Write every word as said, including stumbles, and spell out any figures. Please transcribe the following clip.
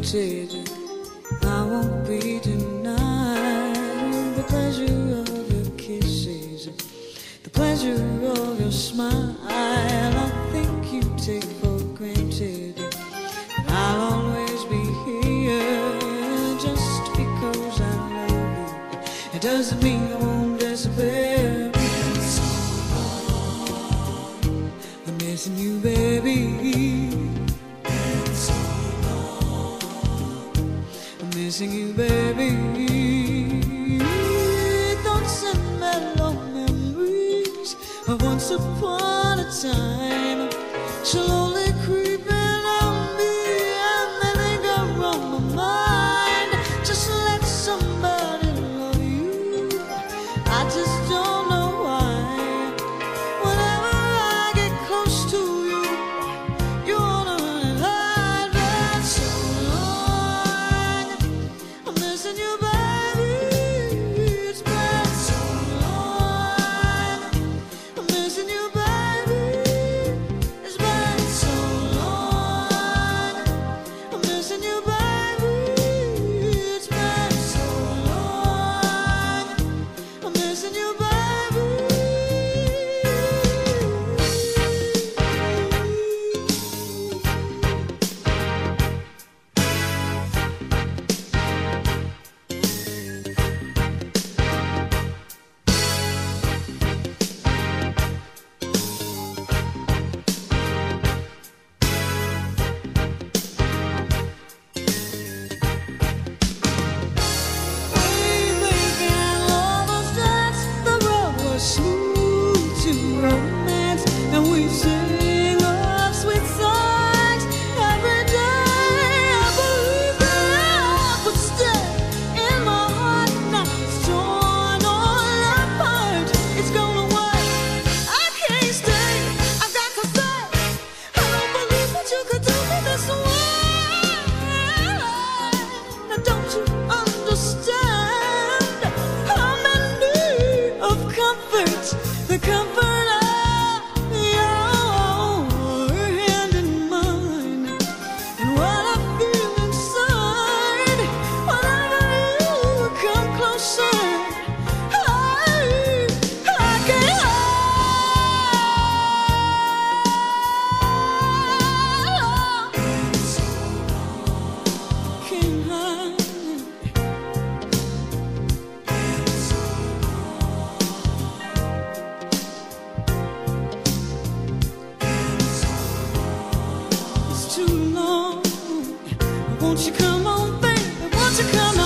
granted. I won't be denied the pleasure of your kisses, the pleasure of your smile. I think you take for granted that I'll always be here just because I love you. It doesn't mean I won't disappear. So long, I'm missing you, baby. So long, I'm missing you, baby. Thoughts and mellow memories of once upon a time, slowly creeping on me, and they linger on my mind. Just let somebody love you, I just don't know why. Whenever I get close to you, you wanna run and hide. But so long, I'm missing you, baby. It's been so long, I'm missing you, baby. It's been so long, I'm missing you, baby. It's been so long, I'm missing you, baby. The comfort of your hand in mine, and what I feel inside whenever you come closer, I, I can't hide. Can't hide. Too long. Won't you come on, baby? Won't you come on?